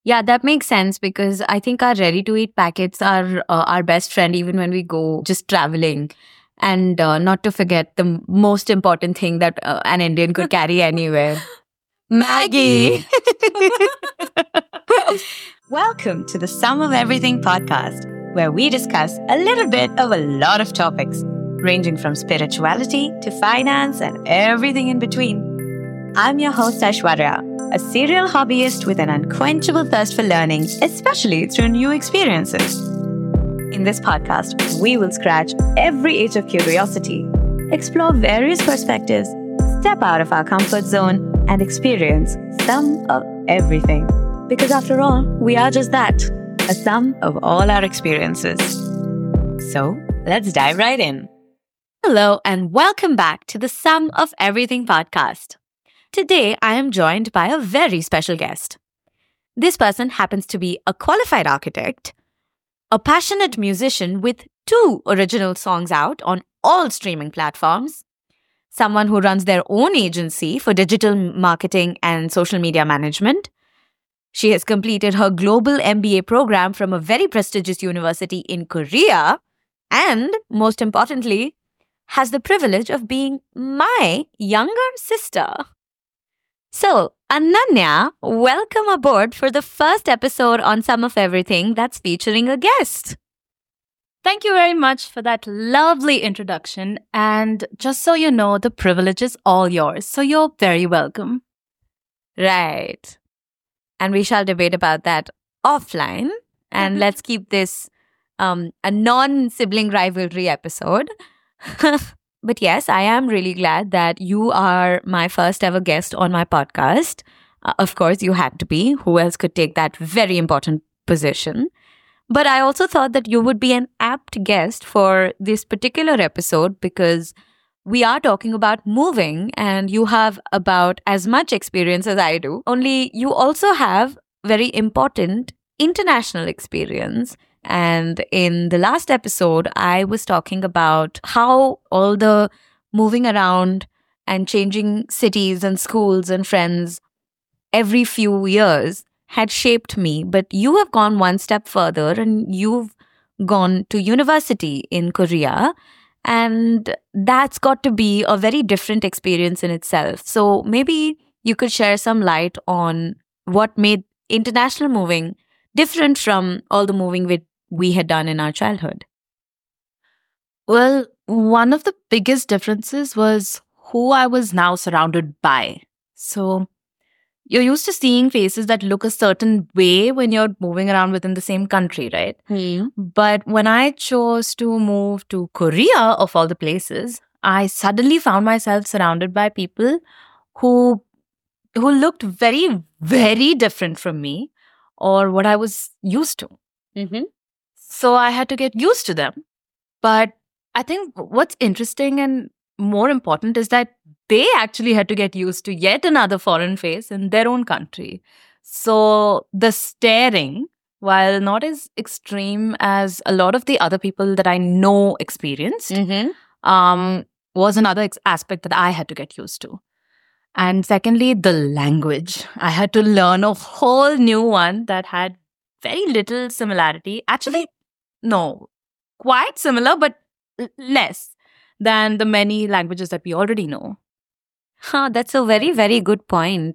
Yeah, that makes sense because I think our ready to eat packets are our best friend even when we go just traveling. And not to forget the most important thing that an Indian could carry anywhere Maggie. Welcome to the Sum of Everything podcast, where we discuss a little bit of a lot of topics, ranging from spirituality to finance and everything in between. I'm your host, Aishwarya, a serial hobbyist with an unquenchable thirst for learning, especially through new experiences. In this podcast, we will scratch every itch of curiosity, explore various perspectives, step out of our comfort zone, and experience some of everything. Because after all, we are just that, a sum of all our experiences. So, let's dive right in. Hello, and welcome back to the Sum of Everything podcast. Today, I am joined by a very special guest. This person happens to be a qualified architect, a passionate musician with 2 original songs out on all streaming platforms, someone who runs their own agency for digital marketing and social media management. She has completed her global MBA program from a very prestigious university in Korea, and most importantly, has the privilege of being my younger sister. So, Ananya, welcome aboard for the first episode on Sum of Everything that's featuring a guest. Thank you very much for that lovely introduction. And just so you know, the privilege is all yours. So you're very welcome. Right. And we shall debate about that offline. And let's keep this a non-sibling rivalry episode. But yes, I am really glad that you are my first ever guest on my podcast. Of course, you had to be. Who else could take that very important position? But I also thought that you would be an apt guest for this particular episode because we are talking about moving and you have about as much experience as I do. Only you also have very important international experience. And in the last episode, I was talking about how all the moving around and changing cities and schools and friends every few years had shaped me. But you have gone one step further and you've gone to university in Korea. And that's got to be a very different experience in itself. So maybe you could share some light on what made international moving different from all the moving we had done in our childhood. Well, one of the biggest differences was who I was now surrounded by. So you're used to seeing faces that look a certain way when you're moving around within the same country, right? But when I chose to move to Korea, of all the places, I suddenly found myself surrounded by people who looked very, very different from me or what I was used to. So I had to get used to them. But I think what's interesting and more important is that they actually had to get used to yet another foreign face in their own country. So the staring, while not as extreme as a lot of the other people that I know experienced, was another aspect that I had to get used to. And secondly, the language. I had to learn a whole new one that had very little similarity. Actually, no, quite similar, but less than the many languages that we already know. That's a very, very good point.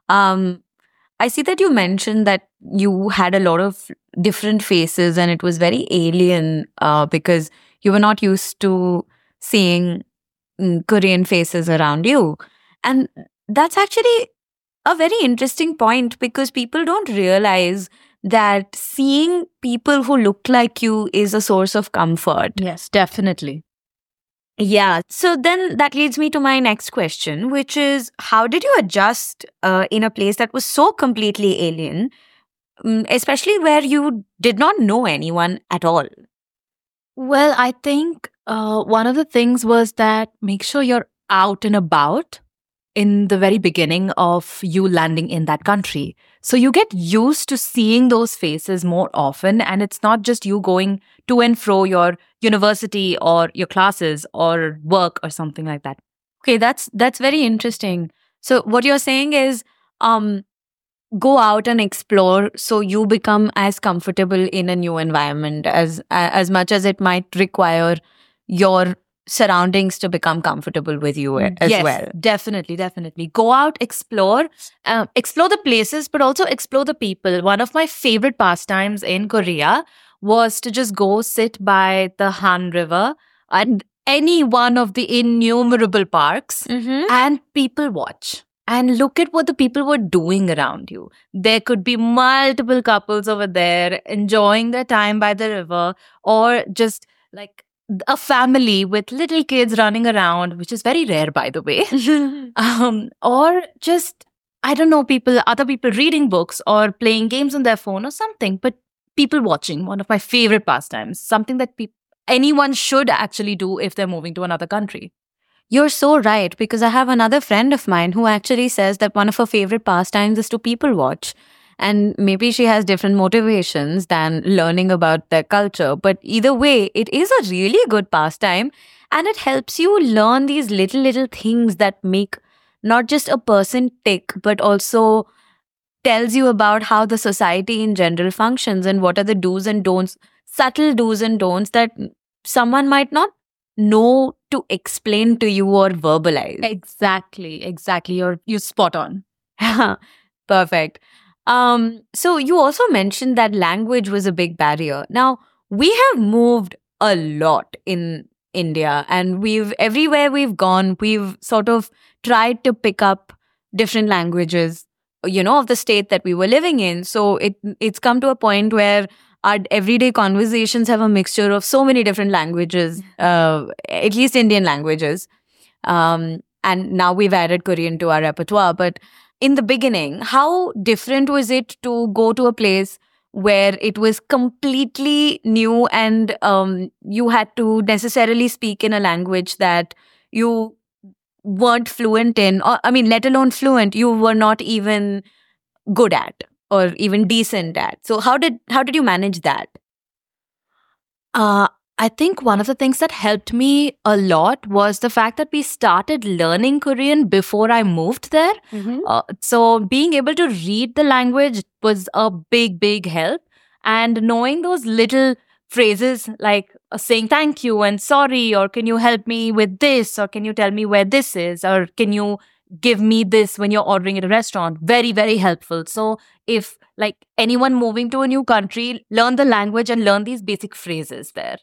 I see that you mentioned that you had a lot of different faces and it was very alien because you were not used to seeing Korean faces around you. And that's actually a very interesting point because people don't realize that seeing people who look like you is a source of comfort. Yes, definitely. Yeah. So then that leads me to my next question, which is how did you adjust in a place that was so completely alien, especially where you did not know anyone at all? Well, I think one of the things was that make sure you're out and about in the very beginning of you landing in that country. So you get used to seeing those faces more often, and it's not just you going to and fro your university or your classes or work or something like that. Okay, that's very interesting. So what you're saying is go out and explore so you become as comfortable in a new environment as much as it might require your surroundings to become comfortable with you as Yes, well. definitely, definitely. Go out, explore the places, but also explore the people. One of my favorite pastimes in Korea was to just go sit by the Han River and any one of the innumerable parks Mm-hmm. and people watch. And look at what the people were doing around you. There could be multiple couples over there enjoying their time by the river, or just like a family with little kids running around, which is very rare, by the way. Or just, I don't know, other people reading books or playing games on their phone or something, but people watching, one of my favorite pastimes, something that anyone should actually do if they're moving to another country. You're so right, because I have another friend of mine who actually says that one of her favorite pastimes is to people watch. And maybe she has different motivations than learning about their culture. But either way, it is a really good pastime. And it helps you learn these little things that make not just a person tick, but also tells you about how the society in general functions and what are the do's and don'ts, subtle do's and don'ts that someone might not know to explain to you or verbalize. Exactly. You're spot on. Perfect. So you also mentioned that language was a big barrier. Now, we have moved a lot in India, and everywhere we've gone, we've sort of tried to pick up different languages, of the state that we were living in. So it's come to a point where our everyday conversations have a mixture of so many different languages, at least Indian languages. And now we've added Korean to our repertoire. But in the beginning, how different was it to go to a place where it was completely new and you had to necessarily speak in a language that you weren't fluent in, or I mean, let alone fluent, you were not even good at or even decent at. So how did you manage that? I think one of the things that helped me a lot was the fact that we started learning Korean before I moved there. So being able to read the language was a big help. And knowing those little phrases like saying thank you and sorry, or can you help me with this, or can you tell me where this is, or can you give me this when you're ordering at a restaurant, very helpful. So if like anyone moving to a new country, learn the language and learn these basic phrases there.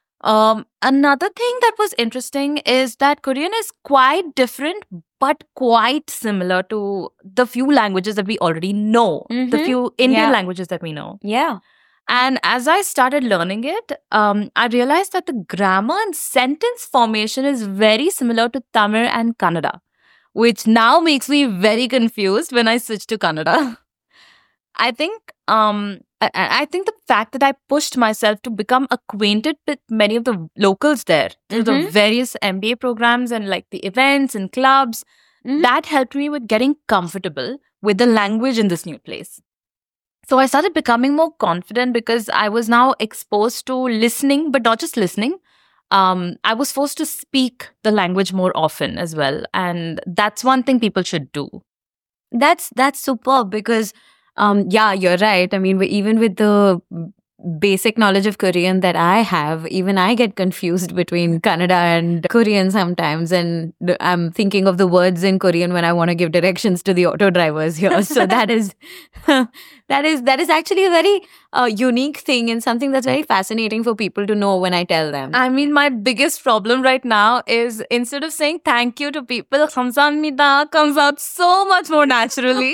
Another thing that was interesting is that Korean is quite different, but quite similar to the few languages that we already know, the few Indian languages that we know. Yeah. And as I started learning it, I realized that the grammar and sentence formation is very similar to Tamil and Kannada, which now makes me very confused when I switch to Kannada. I think I think the fact that I pushed myself to become acquainted with many of the locals there through the various MBA programs and like the events and clubs, that helped me with getting comfortable with the language in this new place. So I started becoming more confident because I was now exposed to listening, but not just listening. I was forced to speak the language more often as well. And that's one thing people should do. That's superb because yeah, you're right. I mean, even with the basic knowledge of Korean that I have, even I get confused between Kannada and Korean sometimes. And I'm thinking of the words in Korean when I want to give directions to the auto drivers here. So that is that is actually a very unique thing and something that's very fascinating for people to know when I tell them. I mean, my biggest problem right now is instead of saying thank you to people, 감사합니다 comes out so much more naturally.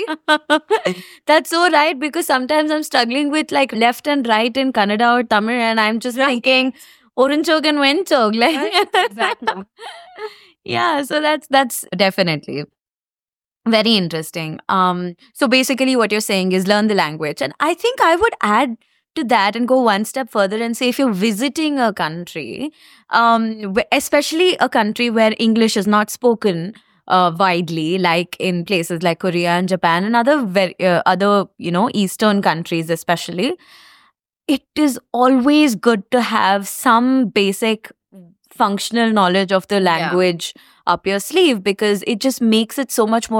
That's so right, because sometimes I'm struggling with like left and right in Kannada or Tamil, and I'm just thinking Orunchog and Wenchog. Like, Exactly. Yeah, so that's definitely very interesting. So basically what you're saying is learn the language. And I think I would add to that and go one step further and say if you're visiting a country, especially a country where English is not spoken widely, like in places like Korea and Japan and other Eastern countries especially, it is always good to have some basic functional knowledge of the language up your sleeve, because it just makes it so much more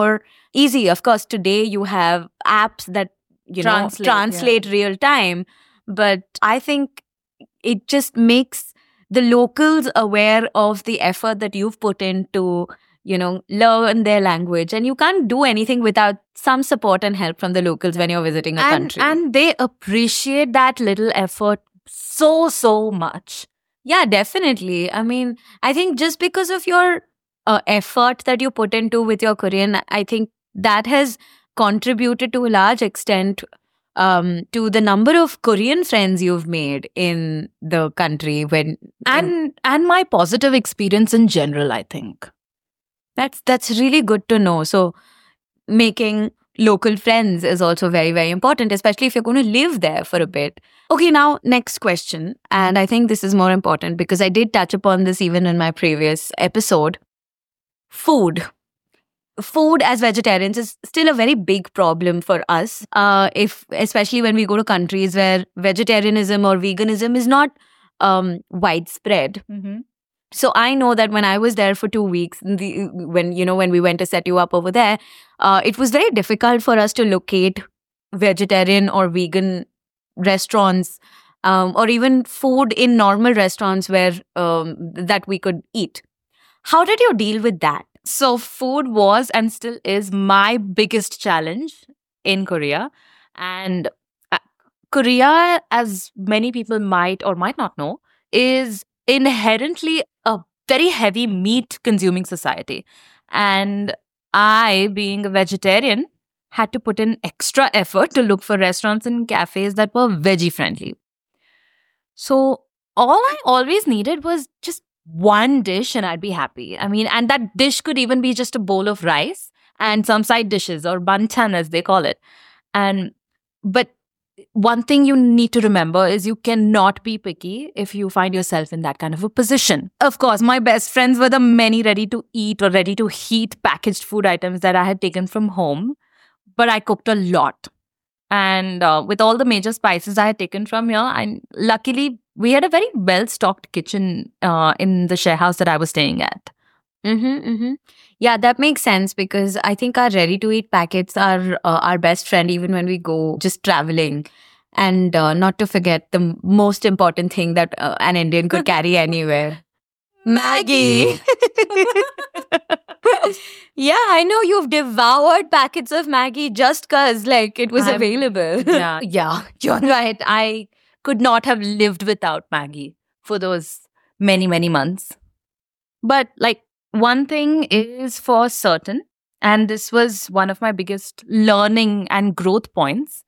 easy. Of course, today you have apps that, translate real time. But I think it just makes the locals aware of the effort that you've put into, learn their language. And you can't do anything without some support and help from the locals when you're visiting a country. And they appreciate that little effort so, so much. Yeah, definitely. I mean, I think just because of your effort that you put into with your Korean, I think that has contributed to a large extent to the number of Korean friends you've made in the country. And my positive experience in general, I think. That's really good to know. So making local friends is also very, very important, especially if you're going to live there for a bit. Okay, now next question. And I think this is more important because I did touch upon this even in my previous episode. Food. Food as vegetarians is still a very big problem for us. Especially when we go to countries where vegetarianism or veganism is not widespread. Mm-hmm. So I know that when I was there for 2 weeks, when we went to set you up over there, it was very difficult for us to locate vegetarian or vegan restaurants, or even food in normal restaurants where that we could eat. How did you deal with that? So food was and still is my biggest challenge in Korea. And Korea, as many people might or might not know, is inherently a very heavy meat consuming society. And I, being a vegetarian, had to put in extra effort to look for restaurants and cafes that were veggie friendly. So all I always needed was just one dish and I'd be happy. I mean, and that dish could even be just a bowl of rice and some side dishes, or banchan as they call it. But one thing you need to remember is you cannot be picky if you find yourself in that kind of a position. Of course, my best friends were the many ready to eat or ready to heat packaged food items that I had taken from home. But I cooked a lot. And with all the major spices I had taken from here, and luckily we had a very well-stocked kitchen in the share house that I was staying at. Mm-hmm, mm-hmm. Yeah, that makes sense because I think our ready-to-eat packets are our best friend even when we go just traveling. And not to forget the most important thing that an Indian could carry anywhere. Maggi! Yeah, I know you've devoured packets of Maggi just because it was available. Yeah, you're right. I could not have lived without Maggi for those many, many months. But one thing is for certain, and this was one of my biggest learning and growth points.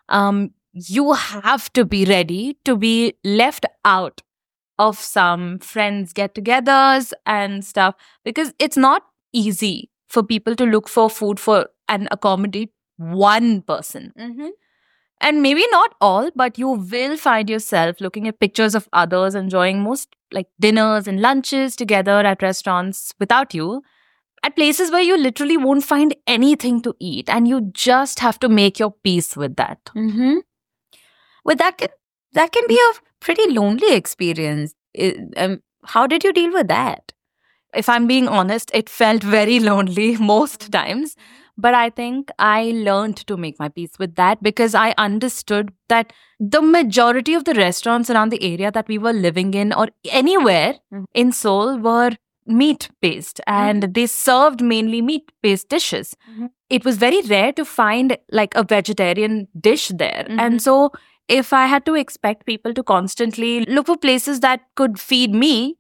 You have to be ready to be left out of some friends get-togethers and stuff, because it's not easy for people to look for food for and accommodate one person. Mm-hmm. And maybe not all, but you will find yourself looking at pictures of others enjoying most dinners and lunches together at restaurants without you, at places where you literally won't find anything to eat, and you just have to make your peace with that. Mm-hmm. Well, that can be a pretty lonely experience. How did you deal with that? If I'm being honest, it felt very lonely most times. But I think I learned to make my peace with that because I understood that the majority of the restaurants around the area that we were living in or anywhere in Seoul were meat-based, and they served mainly meat-based dishes. Mm-hmm. It was very rare to find a vegetarian dish there. Mm-hmm. And so if I had to expect people to constantly look for places that could feed me,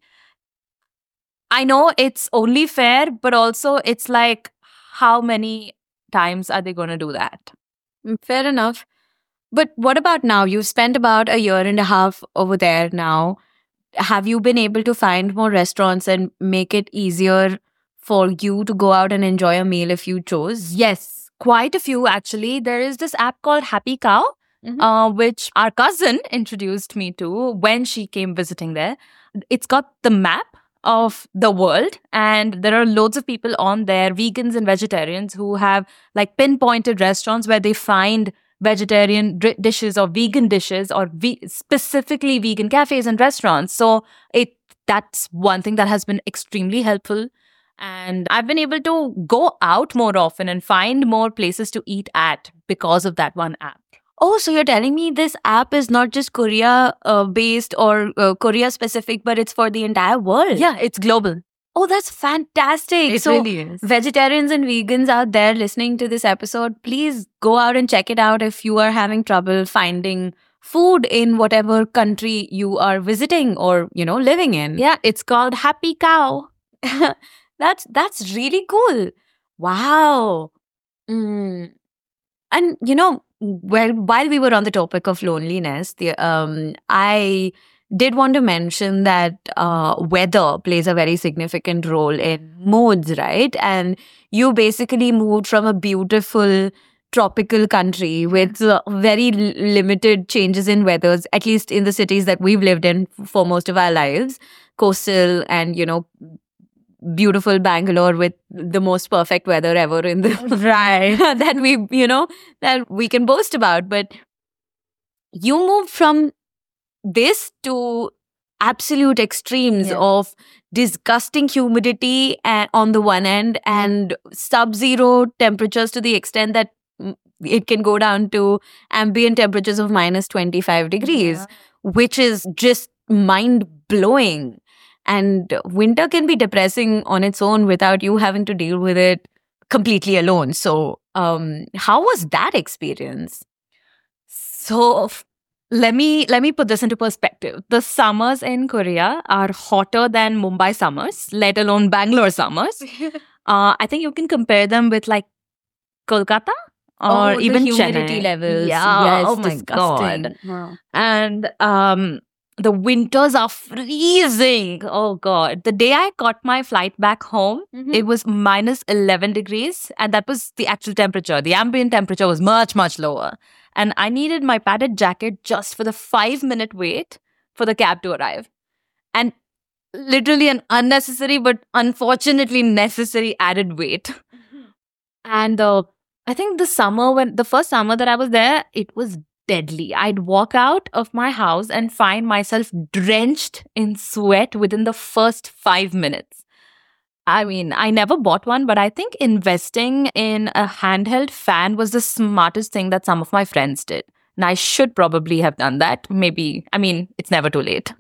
I know it's only fair, but also it's how many times are they going to do that? Fair enough. But what about now? You've spent about a year and a half over there now. Have you been able to find more restaurants and make it easier for you to go out and enjoy a meal if you chose? Yes, quite a few actually. There is this app called Happy Cow, which our cousin introduced me to when she came visiting there. It's got the map of the world, and there are loads of people on there, vegans and vegetarians, who have pinpointed restaurants where they find vegetarian dishes or vegan dishes or specifically vegan cafes and restaurants. So that's one thing that has been extremely helpful. And I've been able to go out more often and find more places to eat at because of that one app. Oh, so you're telling me this app is not just Korea based or Korea specific, but it's for the entire world? Yeah, it's global. Oh, that's fantastic. It So, really is. vegetarians and vegans out there listening to this episode, please go out and check it out if you are having trouble finding food in whatever country you are visiting or, living in. Yeah, it's called Happy Cow. That's really cool. Wow. Mm. And while we were on the topic of loneliness, I did want to mention that weather plays a very significant role in moods, right? And you basically moved from a beautiful tropical country with very limited changes in weathers, at least in the cities that we've lived in for most of our lives, coastal and beautiful Bangalore with the most perfect weather ever in the Right. that we can boast about. But you moved from this to absolute extremes of disgusting humidity on the one end and sub-zero temperatures to the extent that it can go down to ambient temperatures of minus 25 degrees, which is just mind-blowing. And winter can be depressing on its own without you having to deal with it completely alone. So, how was that experience? So let me put this into perspective. The summers in Korea are hotter than Mumbai summers, let alone Bangalore summers. I think you can compare them with like Kolkata or even the humidity Chennai levels. Yeah, Yes, oh my disgusting. god. Wow. And the winters are freezing. Oh god. The day I caught my flight back home, it was minus 11 degrees, and that was the actual temperature. The ambient temperature was much, much lower. And I needed my padded jacket just for the 5-minute wait for the cab to arrive. And literally an unnecessary but unfortunately necessary added wait. And I think the first summer that I was there, it was deadly. I'd walk out of my house and find myself drenched in sweat within the first 5 minutes. I mean, I never bought one, but I think investing in a handheld fan was the smartest thing that some of my friends did. And I should probably have done that. Maybe, I mean, it's never too late.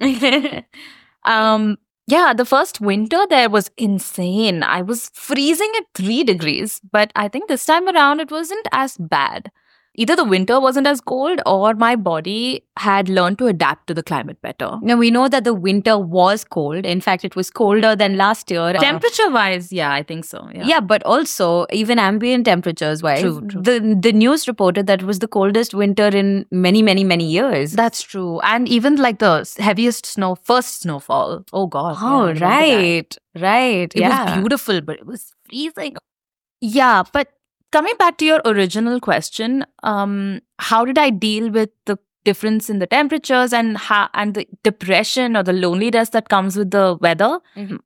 Yeah, the first winter there was insane. I was freezing at 3 degrees, but I think this time around it wasn't as bad. Either the winter wasn't as cold or my body had learned to adapt to the climate better. Now, we know that the winter was cold. In fact, it was colder than last year. Temperature-wise, yeah, I think so. Yeah, but also even ambient temperatures-wise, True. the news reported that it was the coldest winter in many, many, many years. That's true. And even like the heaviest first snowfall. Oh, God. Oh, yeah, I remember that. right. It was beautiful, but it was freezing. Yeah, but coming back to your original question, how did I deal with the difference in the temperatures and the depression or the loneliness that comes with the weather?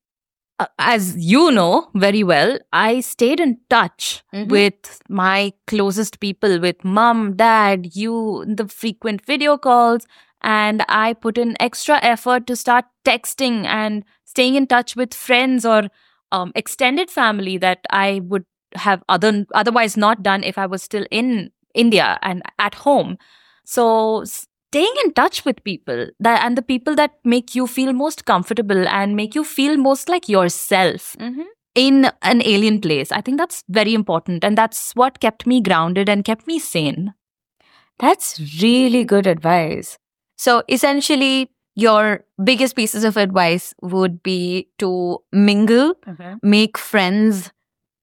As you know very well, I stayed in touch with my closest people, with mom, dad, you, the frequent video calls, and I put in extra effort to start texting and staying in touch with friends or extended family that I would have otherwise not done if I was still in India and at home. So staying in touch with people and the people that make you feel most comfortable and make you feel most like yourself in an alien place, I think that's very important, and that's what kept me grounded and kept me sane. That's really good advice. So essentially, your biggest pieces of advice would be to mingle, make friends,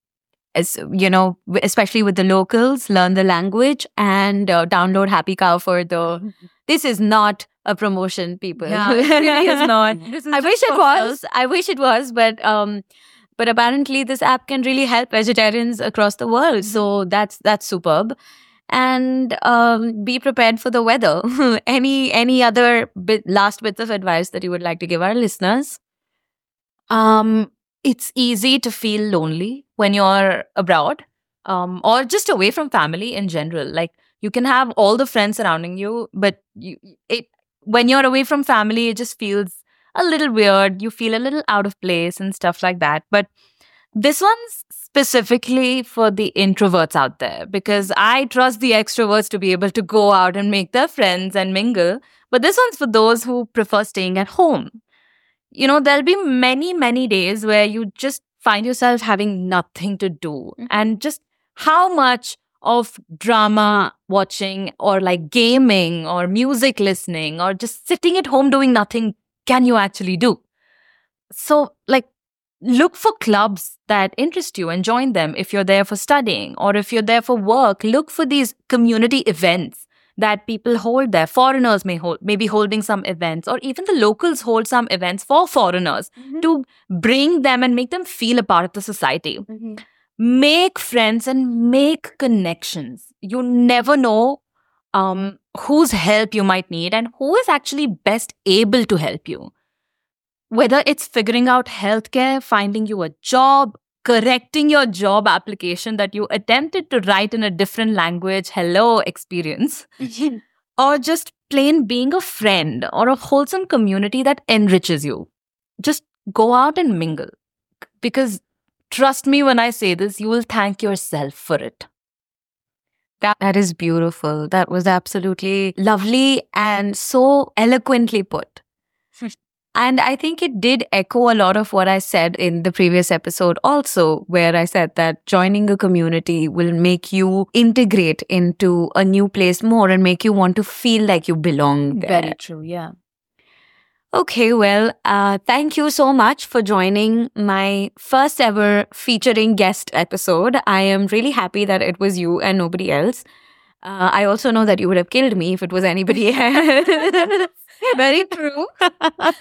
especially with the locals, learn the language, and download Happy Cow for the. This is not a promotion, people. Yeah, it really is not. I wish it was. I wish it was, but apparently this app can really help vegetarians across the world. So that's superb. And be prepared for the weather. Any other last bits of advice that you would like to give our listeners? It's easy to feel lonely when you're abroad, or just away from family in general. Like, you can have all the friends surrounding you, but when you're away from family, it just feels a little weird. You feel a little out of place and stuff like that. But This one's specifically for the introverts out there because I trust the extroverts to be able to go out and make their friends and mingle. But this one's for those who prefer staying at home. There'll be many, many days where you just find yourself having nothing to do. And just how much of drama watching or like gaming or music listening or just sitting at home doing nothing can you actually do? So, like, look for clubs that interest you and join them if you're there for studying or if you're there for work. Look for these community events that people hold there. Foreigners may be holding some events, or even the locals hold some events for foreigners to bring them and make them feel a part of the society. Make friends and make connections. You never know whose help you might need and who is actually best able to help you. Whether it's figuring out healthcare, finding you a job, correcting your job application that you attempted to write in a different language, hello experience, or just plain being a friend or a wholesome community that enriches you. Just go out and mingle. Because trust me when I say this, you will thank yourself for it. That is beautiful. That was absolutely lovely and so eloquently put. And I think it did echo a lot of what I said in the previous episode also, where I said that joining a community will make you integrate into a new place more and make you want to feel like you belong there. Very true, yeah. Okay, well, thank you so much for joining my first ever featuring guest episode. I am really happy that it was you and nobody else. I also know that you would have killed me if it was anybody else. Very true. But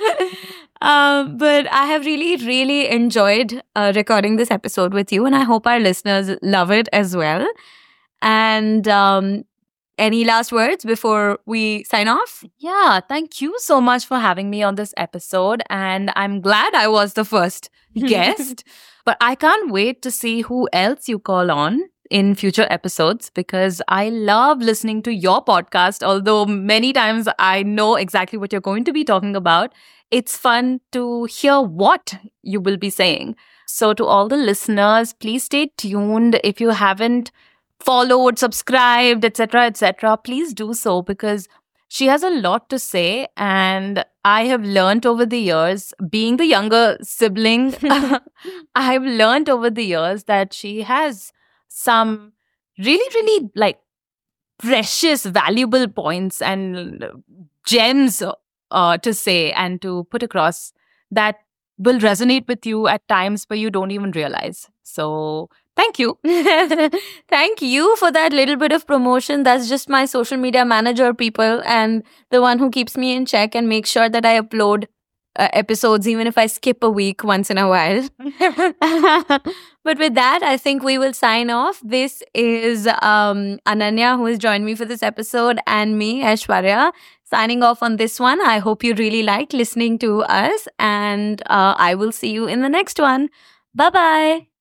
I have really, really enjoyed recording this episode with you, and I hope our listeners love it as well. And any last words before we sign off? Yeah, thank you so much for having me on this episode. And I'm glad I was the first guest. But I can't wait to see who else you call on in future episodes because I love listening to your podcast. Although many times I know exactly what you're going to be talking about, it's fun to hear what you will be saying. So to all the listeners, please stay tuned. If you haven't followed, subscribed, etc., please do so because she has a lot to say. And I have learned over the years, being the younger sibling, I've learned over the years that she has some really, really like precious, valuable points and gems to say and to put across that will resonate with you at times where you don't even realize. So thank you. Thank you for that little bit of promotion. That's just my social media manager, people, and the one who keeps me in check and makes sure that I upload episodes, even if I skip a week once in a while. But with that, I think we will sign off. This is Ananya, who has joined me for this episode, and me, Aishwarya, signing off on this one. I hope you really liked listening to us, and I will see you in the next one. Bye-bye.